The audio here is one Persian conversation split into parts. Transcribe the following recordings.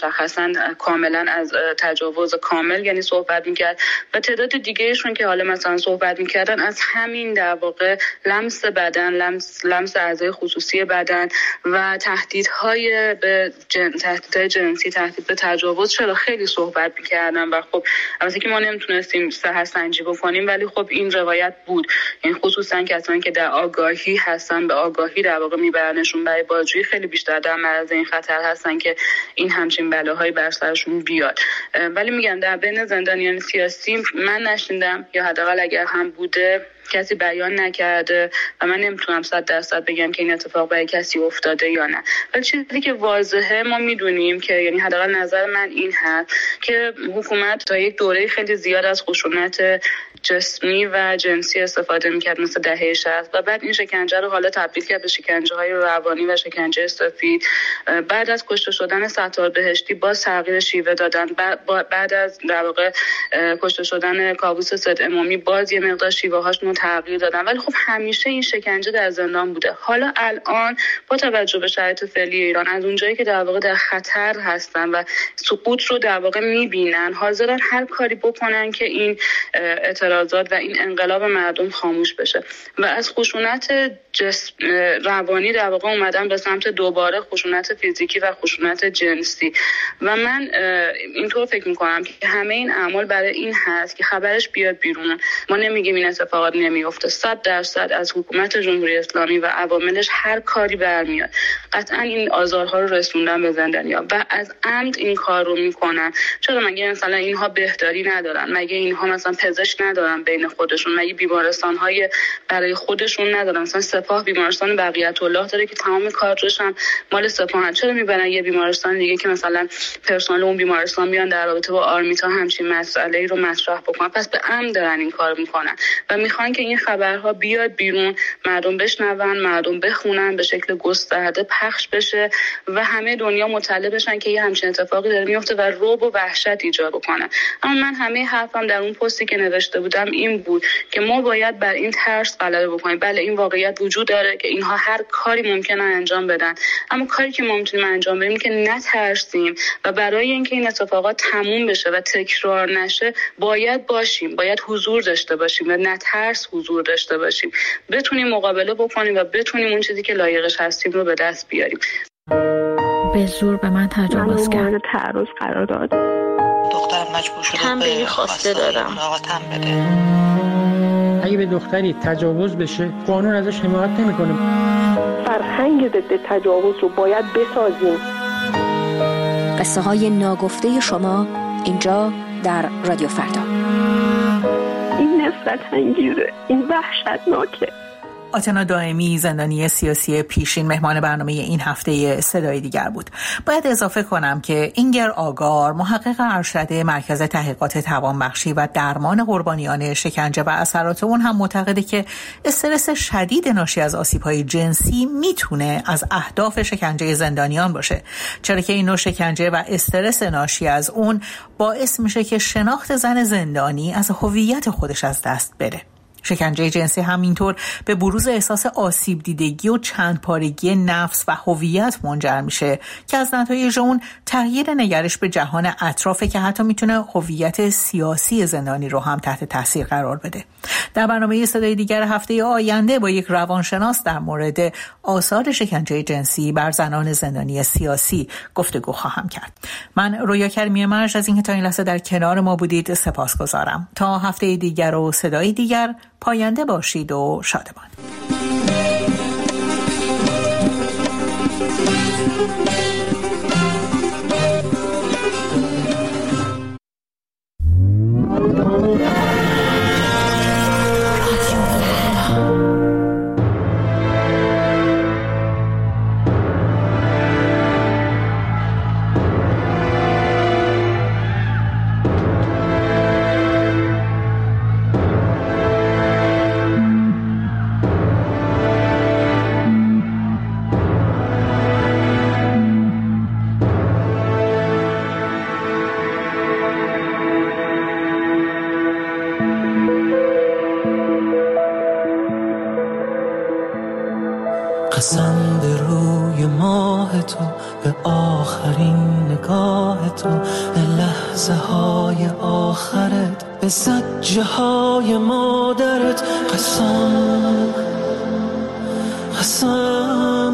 مشخصا کاملا از تجاوز کامل یعنی صحبت میکرد و تعداد دیگهشون که حالا مثلا صحبت میکردن از همین در واقع لمس بدن، لمس اعضای خصوصی بدن و تهدیدهای به تهدید جنسی، تهدید به تجاوز چرا خیلی صحبت میکردن و خب البته که ما نمیتونستیم صحت سنجی بکنیم ولی خب این روایت بود، یعنی خصوصا کسانی که در آگاهی هستن به آگاهی در واقع میبرنشون برای بازجویی خیلی بیشتر در معرض این خطر هستن که این همچین بلاهایی بر سرشون بیاد. ولی میگم در بین زندانیان سیاسی من نشنیدم یا حداقل اگر هم بوده کسی بیان نکرده و من نمیتونم 100% بگم که این اتفاق برای کسی افتاده یا نه. ولی چیزی که واضحه ما میدونیم که یعنی حداقل نظر من این هست که حکومت تا یک دوره خیلی زیاد از خشونت جسمی و جنسی استفاده میکرد مثل دهه 60 و بعد این شکنجه رو حالا تبدیل کرد به شکنجه‌های روانی و شکنجه سفید. بعد از کشته شدن ستار بهشتی باز تغییر شیوه دادن، بعد از در واقع کشته شدن کاووس سید امامی باز یه مقدار شیوه‌هاشون تغییر دادن، ولی خب همیشه این شکنجه در زندان بوده. حالا الان با توجه به شرایط فعلی ایران از اونجایی که در واقع در خطر هستن و سقوط رو در واقع میبینن حاضرن هر کاری بکنن که این اعتراضات و این انقلاب مردم خاموش بشه و از خشونت روانی در واقع اومدن به سمت دوباره خشونت فیزیکی و خشونت جنسی و من اینطور فکر میکنم که همه این اعمال برای این هست که خبرش بیاد بیرون. ما نمیگیم این اتفاقات نمیفته، 100% از حکومت جمهوری اسلامی و عواملش هر کاری برمیاد. قطعا این آزارها رو رسوندن به زندانیان و از عمد این کار رو میکنن. چرا مگه مثلا اینها بهداری ندارن؟ مگه اینها مثلا پزشک ندارن بین خودشون؟ مگه بیمارستان‌های برای خودشون ندارن؟ مثلا سپاه بیمارستان بقیت الله داره که تمام کادرش هم مال سپاهن. چرا میبرن یه بیمارستان دیگه که مثلا پرسنل اون بیمارستان میان در رابطه با آرمیتا همچین مسئله‌ای رو مطرح بکنن؟ پس به عمد دارن این کار میکنن و میخوان که این خبرها بیاد بیرون، مردم بشنون، مردم بخونن، به شکل گسترده پخش بشه و همه دنیا مطلع بشن که یه همچین اتفاقی داره میفته و رعب و وحشت ایجاد بکنن. اما من همه حرفم در اون پستی که نوشته بودم این بود که ما باید بر این ترس غلبه بکنیم. بله این واقعیت وجود داره که اینها هر کاری ممکنه انجام بدن، اما کاری که ما میتونیم انجام بدیم که نترسیم و برای اینکه این اتفاقات تموم بشه و تکرار نشه باید باشیم، باید حضور داشته باشیم و نترس حضور داشته باشیم، بتونیم مقابله بکنیم و بتونیم اون چیزی که لایقش هستیم رو به دست بیاریم. به زور به من تجاوز کرد، تعرض قرار داد. دخترم مجبور شده تنبیهی خواسته دارم. اگه به دختری تجاوز بشه قانون ازش حمایت نمیکنه. فرهنگ ضد تجاوز رو باید بسازیم. قصه های ناگفته شما اینجا در رادیو فردا. این نفرت انگیزه، این وحشتناکه. آتنا دائمی زندانی سیاسی پیشین مهمان برنامه این هفته صدای دیگر بود. باید اضافه کنم که اینگر آگار محقق ارشد مرکز تحقیقات توانبخشی و درمان قربانیان شکنجه و اثرات اون هم معتقده که استرس شدید ناشی از آسیب‌های جنسی میتونه از اهداف شکنجه زندانیان باشه، چرا که این نوع شکنجه و استرس ناشی از اون باعث میشه که شناخت زن زندانی از هویت خودش از دست بره. شکنجه جنسی همینطور به بروز احساس آسیب دیدگی و چند پارگی نفس و هویت منجر میشه که از نتایج اون تغییر نگرش به جهان اطرافه که حتی میتونه هویت سیاسی زندانی رو هم تحت تاثیر قرار بده. در برنامه صدای دیگر هفته آینده با یک روانشناس در مورد آثار شکنجه جنسی بر زنان زندانی سیاسی گفتگو خواهم کرد. من رویا کریمی مرج از اینکه تا این لحظه در کنار ما بودید سپاسگزارم. تا هفته دیگر و صدای دیگر پاینده باشید و شادمان. قسم به روی ماه تو، به آخرین نگاه نگاه تو، به لحظه های آخرت، به زجه های مادرت. قسم قسم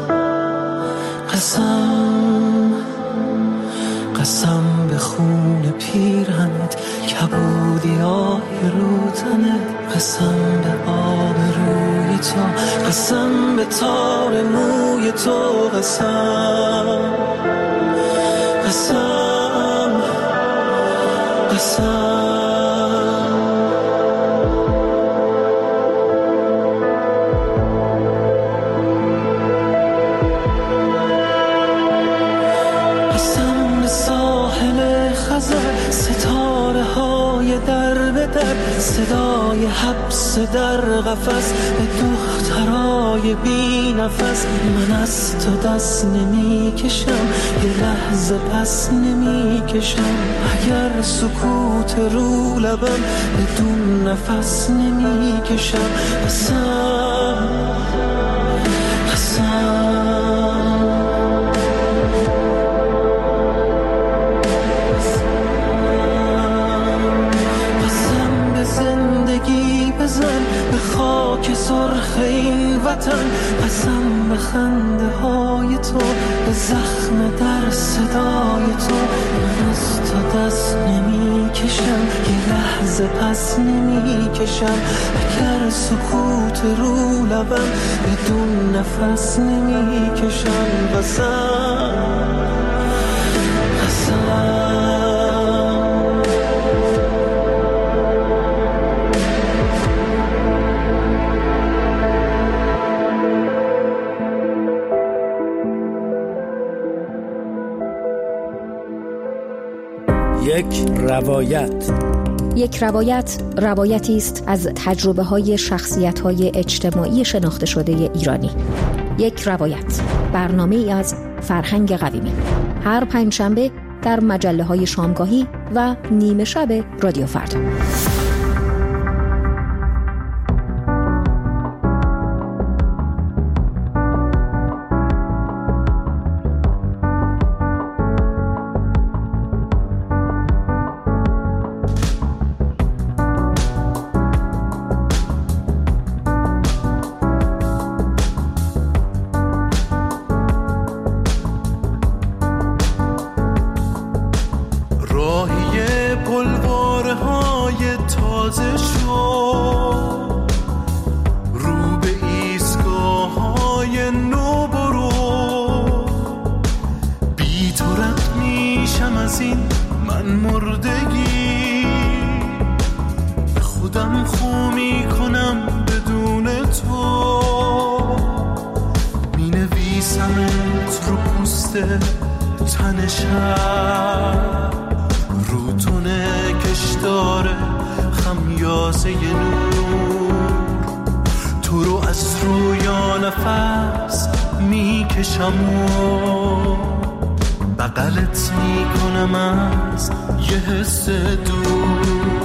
قسم قسم به خون پیرهنت، کبودیای رو تنت. قسم به آب روی تو، قسم به تار موی تو. قسم قسم قسم. ستاره های در به در، صدای حبس در قفس، به دخترای بی نفس. من از تو دست نمی کشم، یه لحظه پس نمی کشم. اگر سکوت رو لبم، بدون نفس نمی کشم. قسم قسم بزن به خاک سرخ این وطن. قسم به خنده های تو، به زخم در صدای تو. من از تو دست نمی کشم، یه لحظه پس نمی کشم. اگر سکوت رو لبم، بدون نفس نمی کشم. قسم قسم یک روایت روایتی است از تجربه های شخصیت های اجتماعی شناخته شده ایرانی. یک روایت، برنامه ای از فرهنگ قویمی، هر پنجشنبه در مجله های شامگاهی و نیمه شب رادیو فردا. بغلت میکنم از یه حس دور.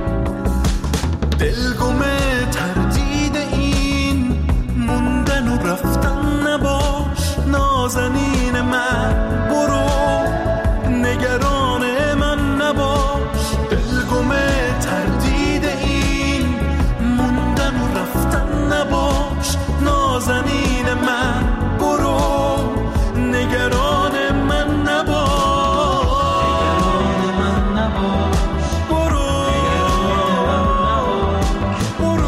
دلگمه تردید این موندن و رفتن نباش. نازنین من برو، نگران من نباش. دلگمه تردید این موندن و رفتن نباش. نازنین من برو، نگران من نباش. برو برو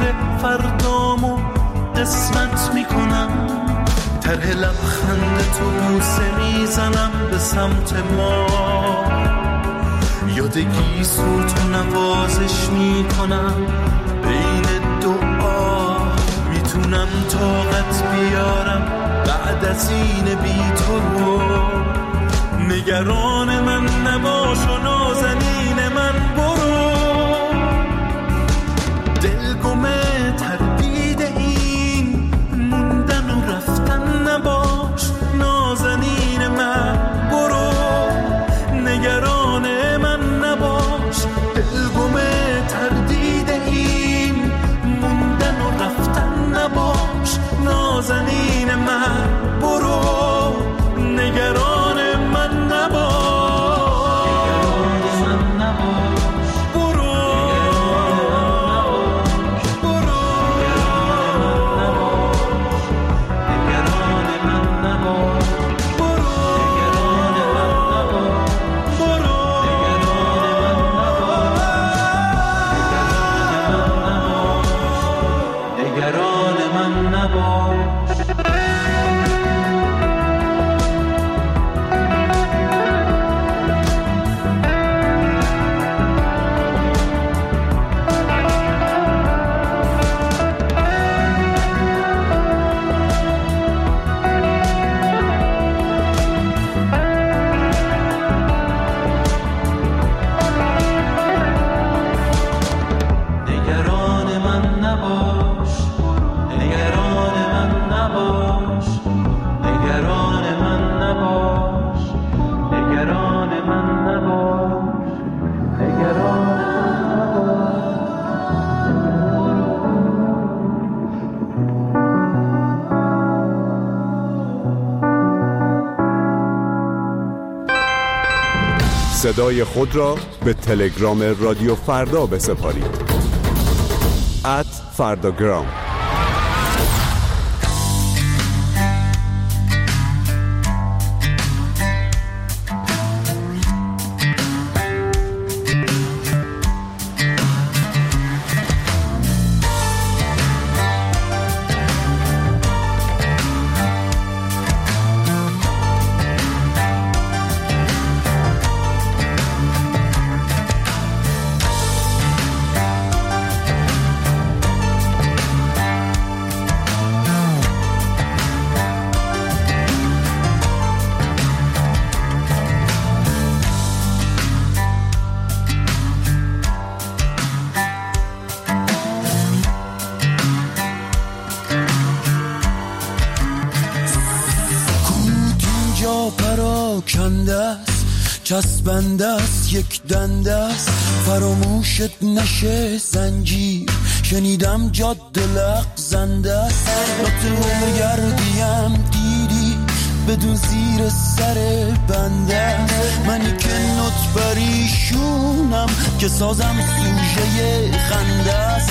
فردامو قسمت میکنم، طرح لبخند تو بوسه میزنم به سمت ما، یاد گیسو تو نوازش میکنم بین دعا، میتونم طاقت بیارم بعد از این بی تو رو، نگران من نباش و نازنین من برو، دلگمه تردید این موندن و رفتن نباش، نازنین من برو، نگران من نباش، دلگمه تردید این موندن و رفتن نباش، نازنین من برو، نگران من نباش. صدای خود را به تلگرام رادیو فردا بسپارید @فرداگرام. چسبنده است یک دنده است، فراموشت نشه زنجیر، شنیدم جاده لغزنده است، نطور گردیم دیدی بدون زیر سر بنده است، منی که نط بریشونم که سازم سوژه خنده است،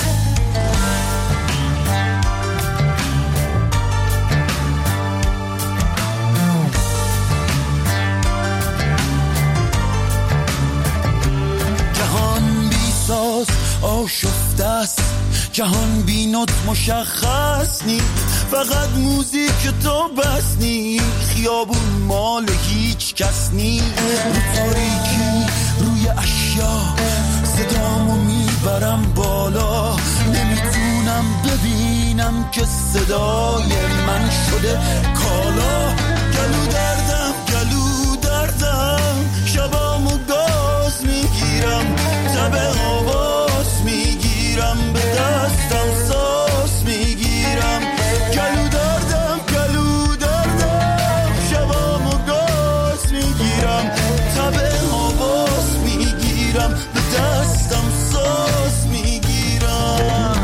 آشفته است جهان بی نط مشخص نیست، فقط موزیک تو بس نیست، خیابون مال هیچ کس نیست، رو تاریکی روی اشیا صدامو میبرم بالا، نمیتونم ببینم که صدای من شده کالا، گلو دردم شبامو گاز میگیرم، تب آواز میگیرم، به دستم ساز میگیرم، گلو دردم شبامو گاز میگیرم، تب آواز میگیرم، به دستم ساز میگیرم.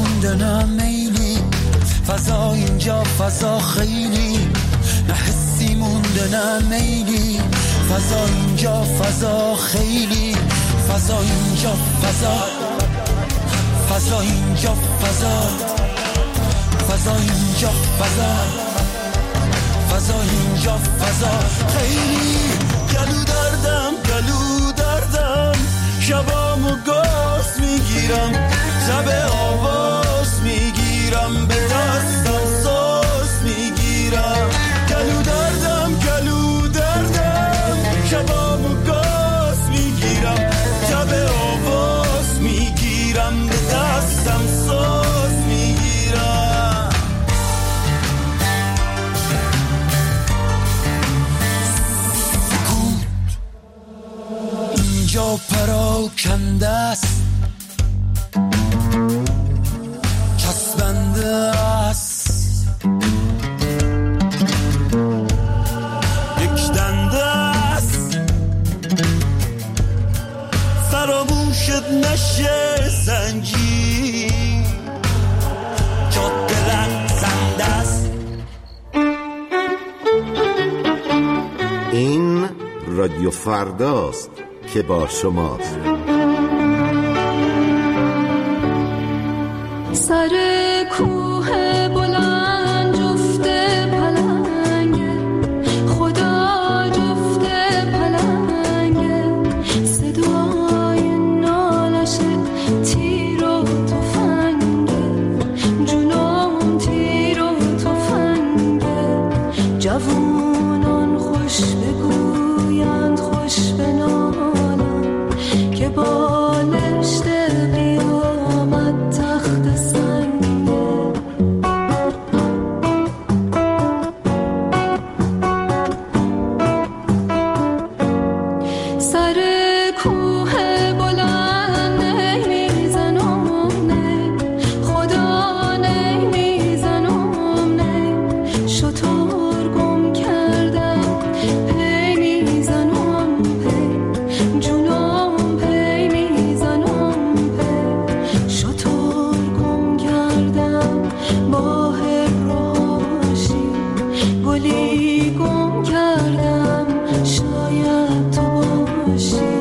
فضا اینجا فضا خیلی، نه حسی نمونده نه میلی، فضا اینجا فضا خیلی، فضا اینجا فضا، فضا اینجا فضا، فضا اینجا فضا، فضا اینجا فضا خیلی. گلو دردم گلو دردم، شبامو گاز میگیرم، شب آواز میگیرم، به دستم ساز میگیرم. گلو دردم گلو دردم، شبامو گاز میگیرم، شب آواز میگیرم، به دستم ساز میگیرم. سکوت اینجا پراکنده است، چسبنده است، یک دنده است، فراموشت نشه زنجیر، جاده لرزنده است. این رادیو فرداست که با شماست. سر کوه بلند جفت پلنگه، خدا جفت پلنگه، صدای نالش تیر و تفنگه، جنون تیر و تفنگه. جوانان خوش بگویند خوش بنالند که بالشت قیامت تخت سنگه. سر کوه بلند نمیزنم نه، خدا نمیزنم نه، شطور گم کردم پی میزنم پی، جونم پی میزنم پی، شطور گم کردم با هراشی، گلی گم کردم شاید تو باشی.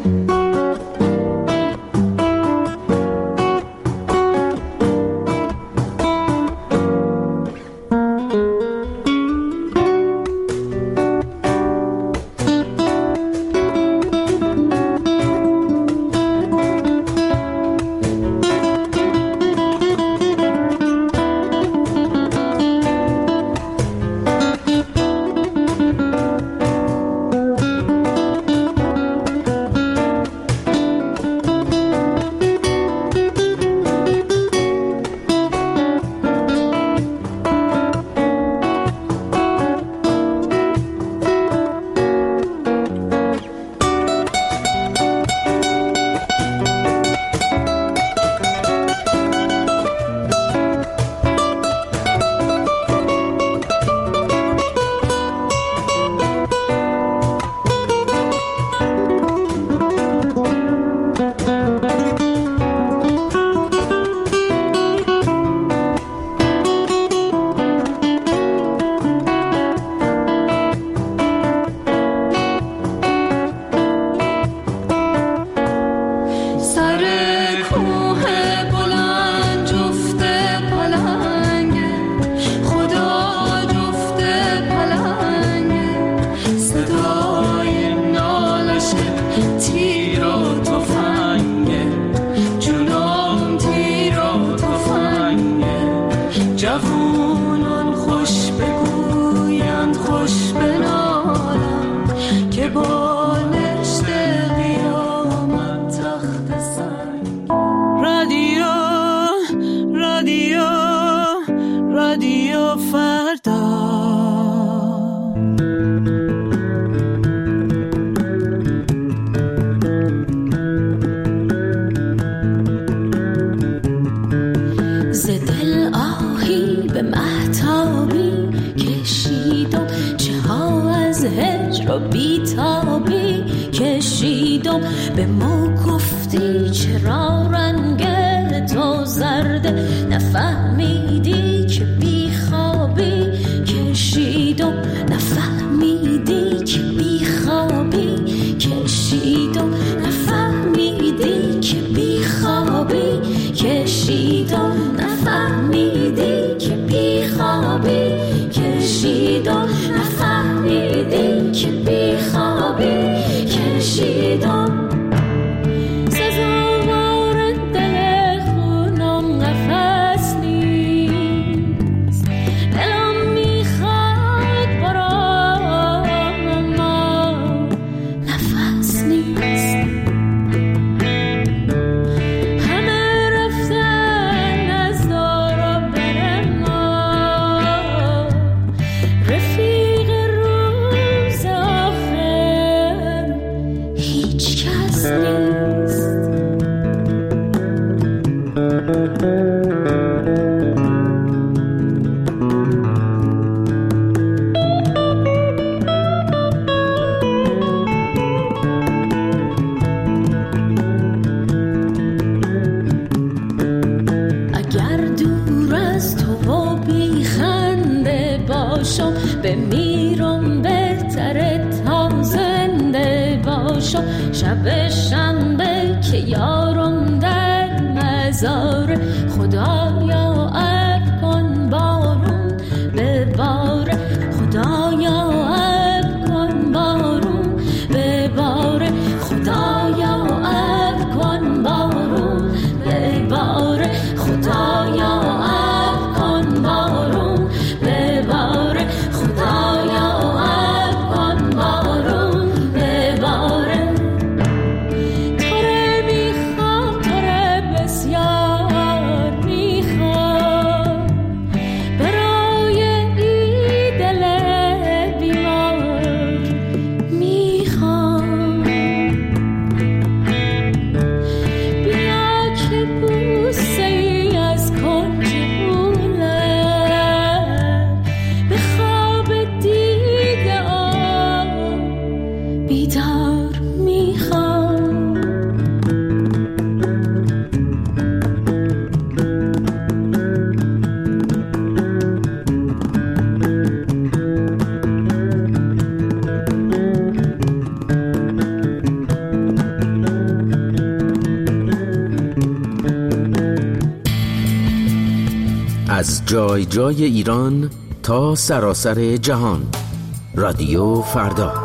بیتابی کشیدم به ما گفتی چرا رنگ تو زرده نفهمیدی که بیخوابی کشیدم نفهمیدی از جای جای ایران تا سراسر جهان. رادیو فردا.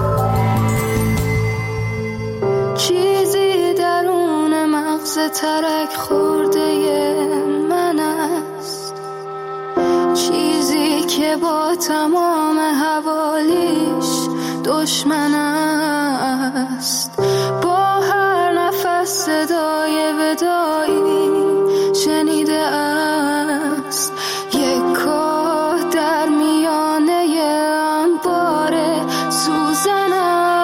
چیزی درون مغز ترک خورده من است، چیزی که با تمام حوالیش دشمن است. با هر نفس صدای ودایی شنیده است، یک کاه در میانه انبار سوزن است.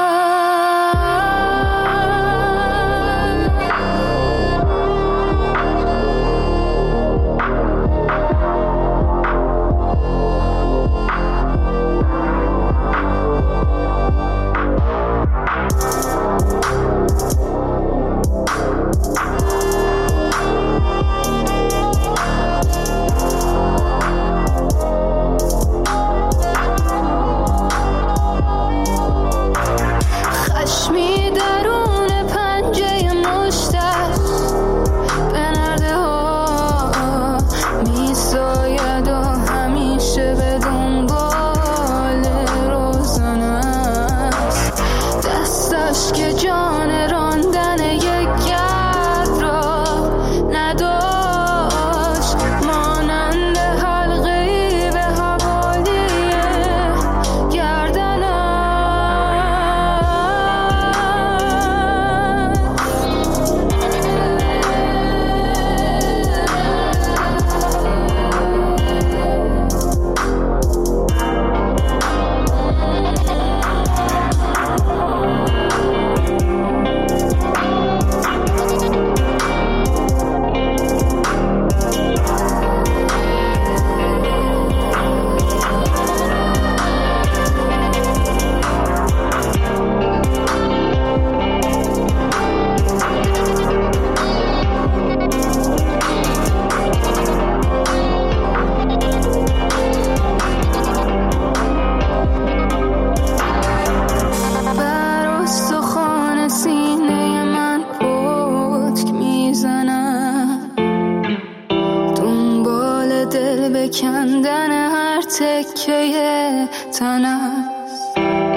کندن هر تکه تن است.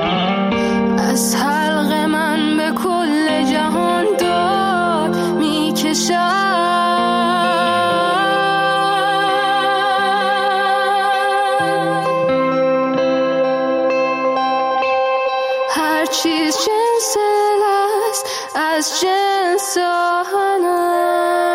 از حلق من به کل جهان داد میکشد. هر چیز جنس است از جنس آهن است.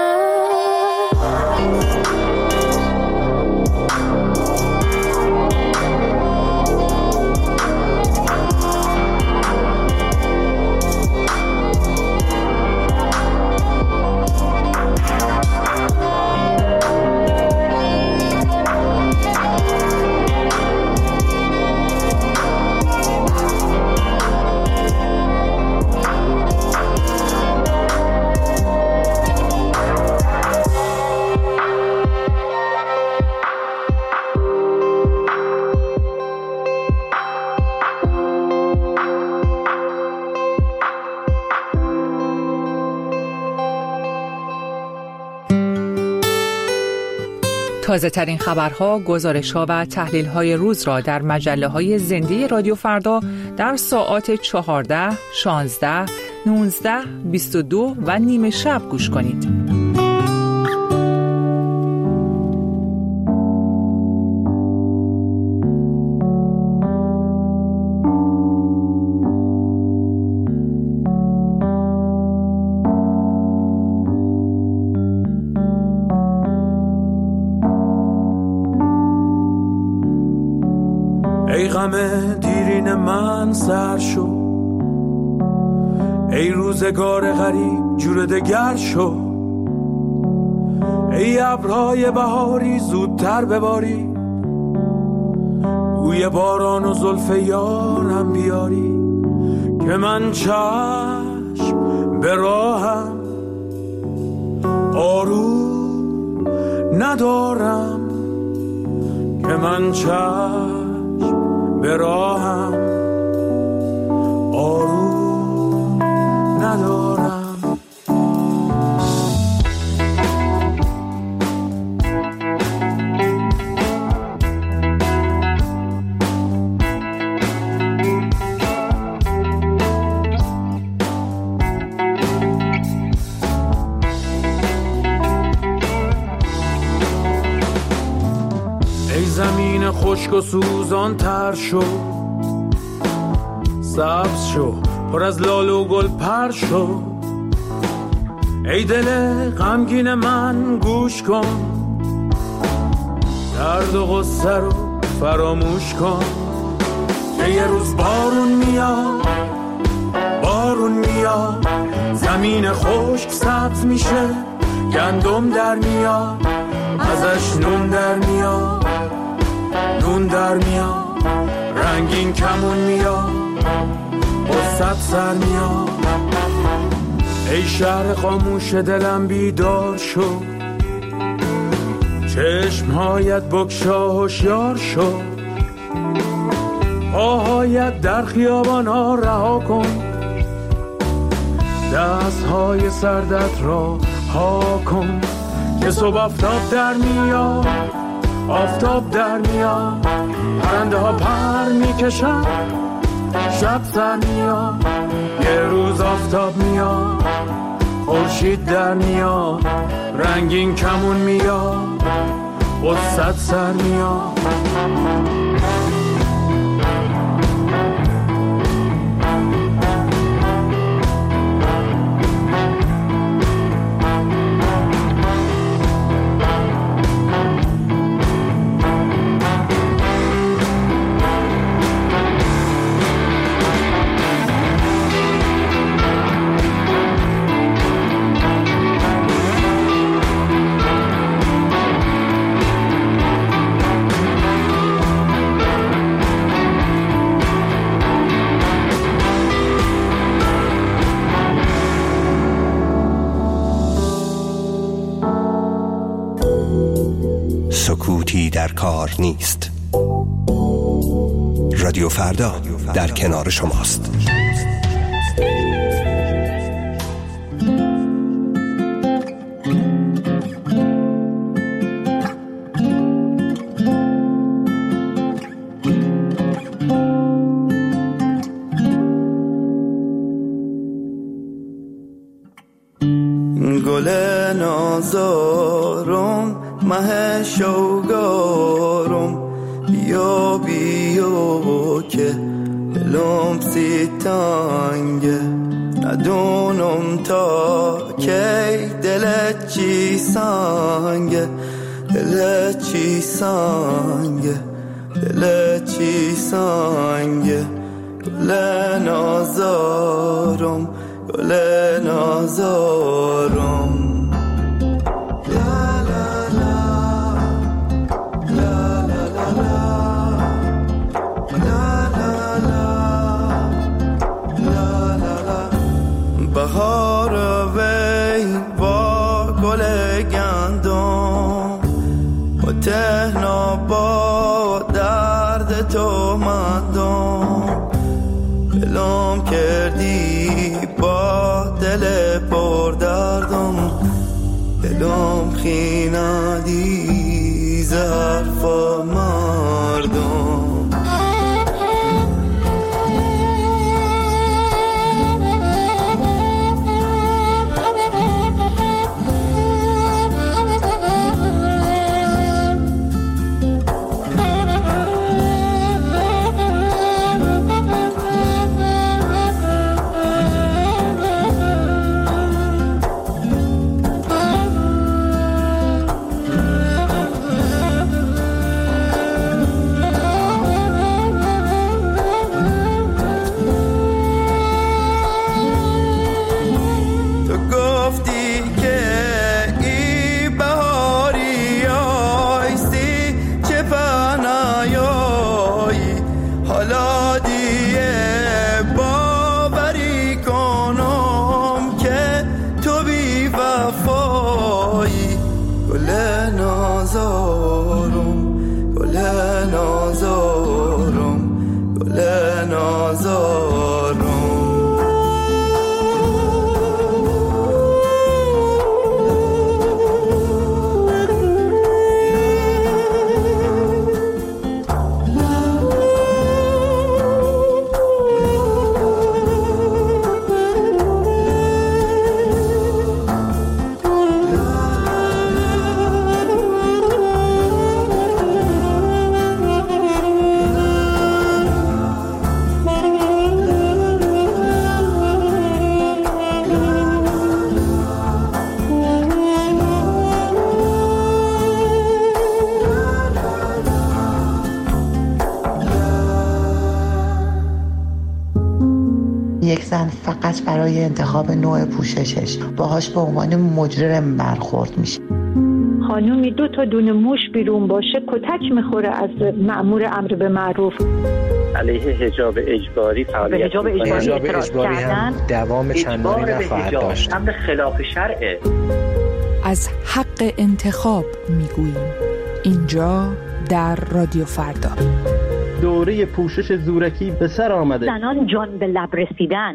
تازه ترین خبرها، گزارش‌ها و تحلیل‌های روز را در مجله‌های زنده رادیو فردا در ساعات 14، 16، 19، 22 و نیمه شب گوش کنید. ای غم دیرین من سر شو، ای روزگار غریب جور دگر شو، ای ابرهای بهاری زودتر بباری، بوی باران و زلف یارم بیاری، که من چشم به راهم آروم ندارم، که من چشم به راهم آروم ندارم. خشک و سوزان تر شد، سبز شد پر از لاله و گل پر شد. ای دل غمگین من گوش کن، درد و غصه رو فراموش کن که یه روز بارون میاد، بارون میاد، زمین خشک سبز میشه، گندم در میاد، ازش نون در میاد، نون در میاد، رنگین کمون میاد، قصت سر میاد. ای شهر خاموش دلم بیدار شد، چشمهایت بگشا هوشیار شد، پاهایت در خیابان ها رها کن، دستهای سردت را ها کن که صبح آفتاب در میاد، آفتاب در میاد، پرنده ها پر میکشن، شب سر میاد، یه روز آفتاب میاد، خورشید در میاد، رنگین کمون میاد، قصت سر میاد. سکوتی در کار نیست. رادیو فردا در کنار شماست. گل نازارم مه شوگارم، بیا بیا که دلم سی تنگه، ندونم تا کی دلت چی سنگه، دلت چی سنگه، دلت چی سنگه. گل نازارم گل نازارم، بهار وی با گل گندم و تهنا با درد تو مندم، دلم کردی با دل پر دردم، دلم خیندی ظرف مردم. زن فقط برای انتخاب نوع پوششش باهاش به عنوان مجرم برخورد میشه. خانومی 2 تا دونه موش بیرون باشه کتک میخوره از مأمور امر به معروف. علیه حجاب اجباری فعالیت حجاب اجباری هم دوام چندانی نخواهد داشت. امر خلاف شرعه. از حق انتخاب میگوییم اینجا در رادیو فردا. دوره پوشش زورکی به سر آمده. زنان جان به لب رسیدن.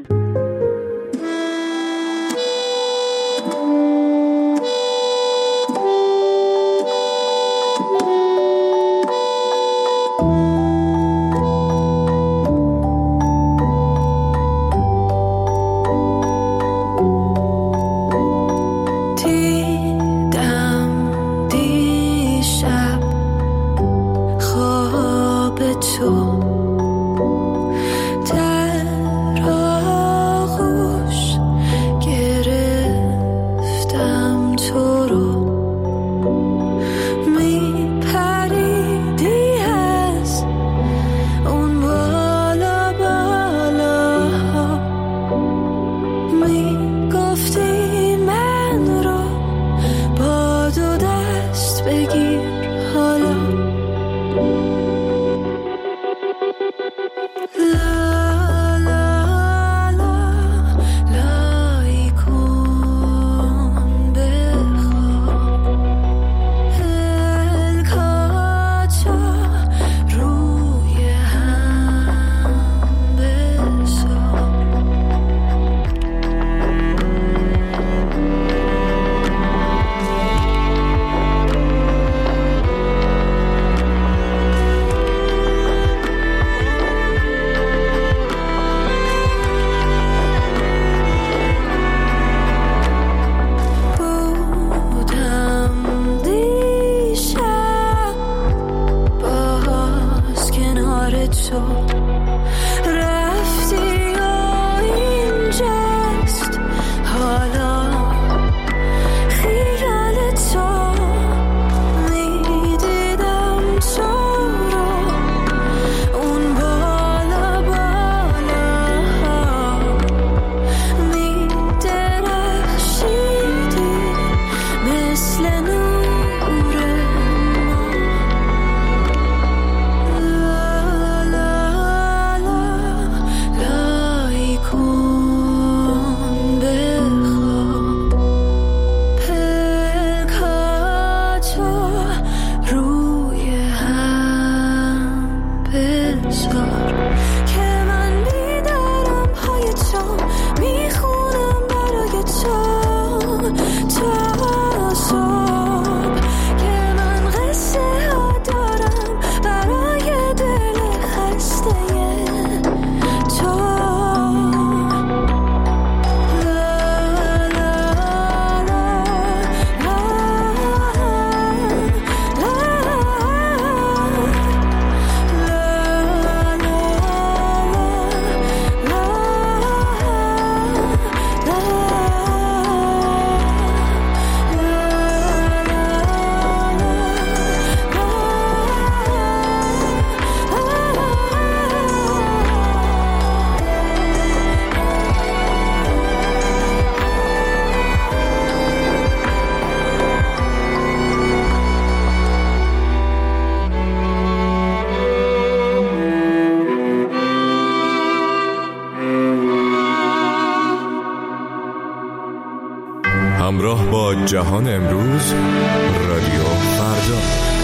همراه با جهان امروز رادیو فردا.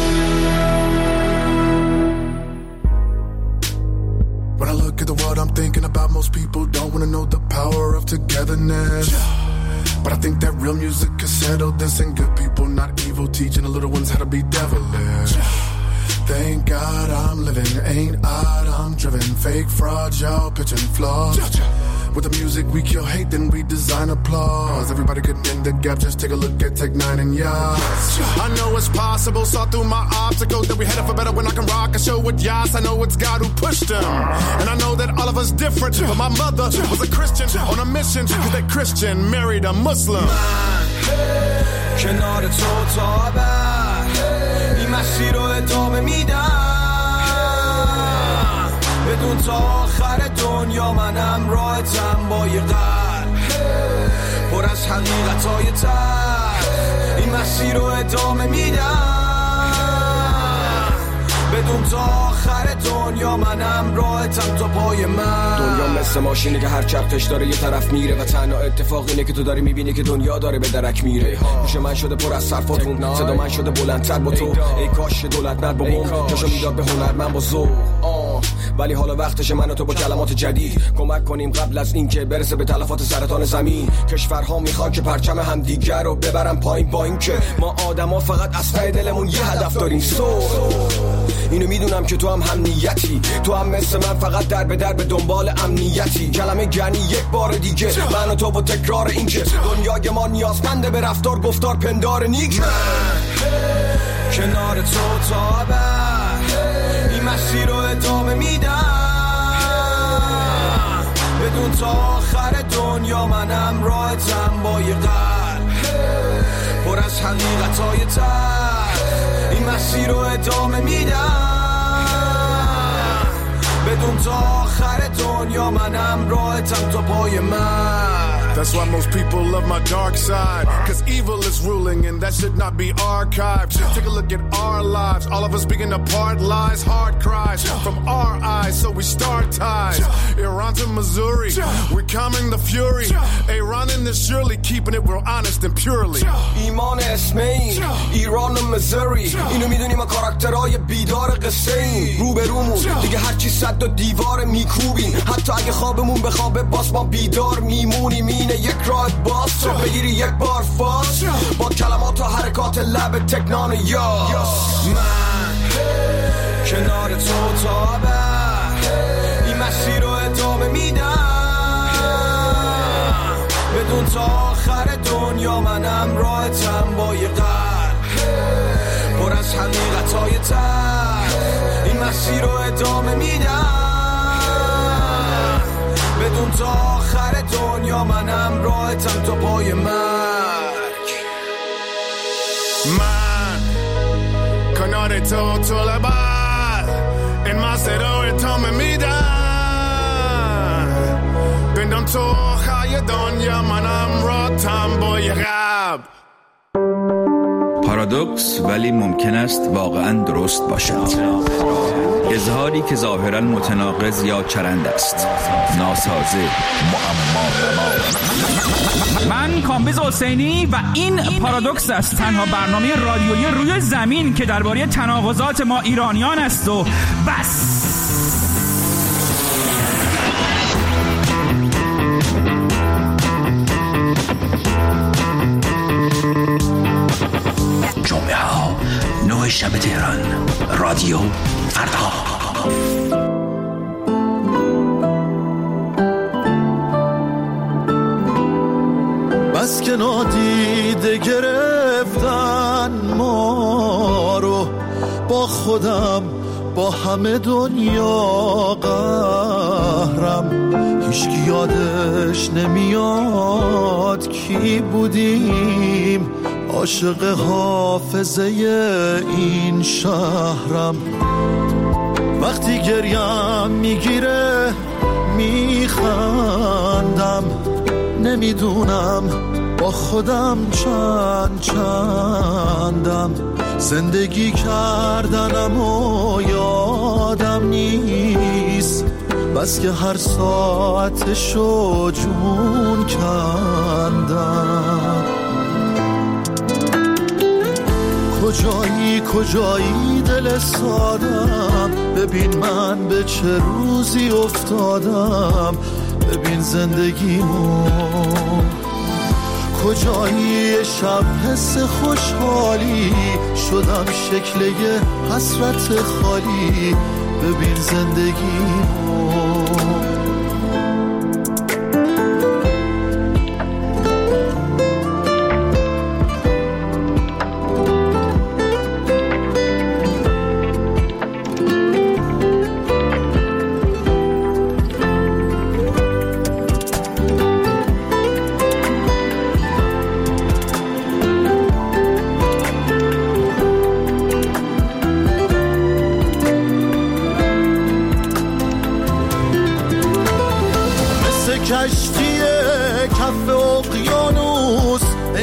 When I look at the world I'm thinking about most people don't want to know the power of togetherness. But I think that real music can settle this, and good people not evil, teaching the little ones how to be devilish. Thank God I'm living, ain't odd, I'm driven. Fake fraud, y'all pitching flaws. With the music we kill hate, then we design applause. Everybody could end the gap, just take a look at Tech 9 and Yas. I know it's possible, saw through my obstacles that we headed for better when I can rock a show with Yas. I know it's God who pushed them, and I know that all of us different. But my mother was a Christian on a mission, cause that Christian married a Muslim. کنار تو تا ابد این مسیر رو ادامه میدم. بدون تا آخر دنیا منم راحتم با یه قلب پر از حقیقتای تر این مسیر رو ادامه میدم بدون تا آخر دنیا منم راحتم تا پای من. دنیا مثل ماشینه که هر چرخش داره یه طرف میره و تنها اتفاق اینه که تو داری میبینی که دنیا داره به درک میره. گوش من شده پر از صرفاتون، صدا من شده بلندتر با تو. ای کاش دولت ند با بم جاشو میداد به هنرمند با ذوق. ولی حالا وقتشه من و تو با کلمات جدید کمک کنیم قبل از اینکه برسه به تلفات سرطان زمین. کشورها میخوان که پرچم همدیگر رو ببرن پایین با اینکه ما آدما فقط از ته دلمون یه هدف داریم. اینو میدونم که تو هم نیتی، تو هم مثل من فقط در به دنبال امنیتی. کلمه گنی یک بار دیگه من و تو با تکرار این که دنیای ما نیازمنده به رفتار گفتار پندار نیک. من کنار تو تا این مسیر رو ادامه میدم بدون تا آخر دنیا منم راحتم با یه قلب پر از حقیقتای تر این مسیر رو ادامه میدم بدون تا آخر دنیا منم راحتم تا پای من. That's why most people love my dark side, cause evil is ruling and that should not be archived. Take a look at our lives, all of us being apart, lies, hard cries from our eyes, so we start ties. Iran to Missouri, we're calming the fury. Iran in this surely keeping it real honest and purely. ایمان اسمین ایران و مزوری اینو میدونی ما کاراکترهای بیدار قصه این روبرومون دیگه هرچی صد و دیوار میکوبیم حتی اگه خوابمون بخوابه باز ما بیدار میمونیم. اینه یک راه باز تو بگیری یک بار فاز با کلمات و حرکات لب تکنان یاس. من کنار تو تا این مسیر رو ادامه میدم بدون تا آخر دنیا منم راحتم با یه قلب پر از حقیقتای تر این مسیر رو ادامه میدم بدون تا آخر دنیا منم راحتم تا پای مرگ. من کنار تو طلبت این مسیر رو ادامه میدم بدون تا آخر دنیا منم راحتم با یه قلب. پارادوکس ولی ممکن است واقعا درست باشد. اظهاری که ظاهرا متناقض یا چرند است، ناسازه، معما. من کامبیز حسینی و این پارادوکس است، تنها برنامه رادیویی روی زمین که درباره تناقضات ما ایرانیان است و بس. جمعه ها 9 شب تهران، رادیو فردا. بس که نادیده گرفتن ما رو با خودم با همه دنیا قهرم هیچکی یادش نمیاد کی بودیم عاشق حافظه این شهرم وقتی گریم میگیره میخندم نمیدونم با خودم چندم زندگی کردنم و یادم نیست بس که هر ساعتشو جون کندم کجایی دل سادم ببین من به چه روزی افتادم ببین زندگیمو کجایی شب حس خوشحالی شدم شکل یه حسرت خالی ببین زندگیمو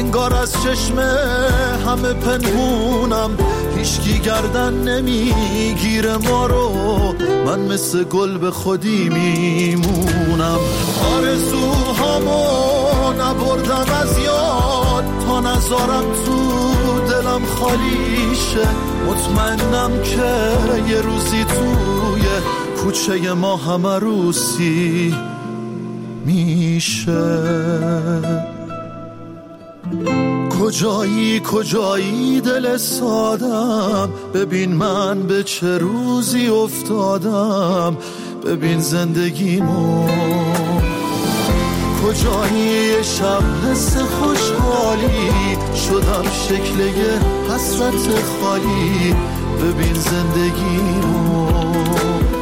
انگار از چشم همه پنهونم، هیچکی گردن نمیگیره ما رو، من مثل گل به خودی میمونم. آرزوهامو نبردم از یاد تا نذارم تو دلم خالی شه، مطمئنم که یه روزی توی کوچه ما همه روسی میشه. کجایی دل سادم، ببین من به چه روزی افتادم، ببین زندگیمو. کجایی شب حس خوشحالی، شدم شکل یه حسرت خالی، ببین زندگیمو.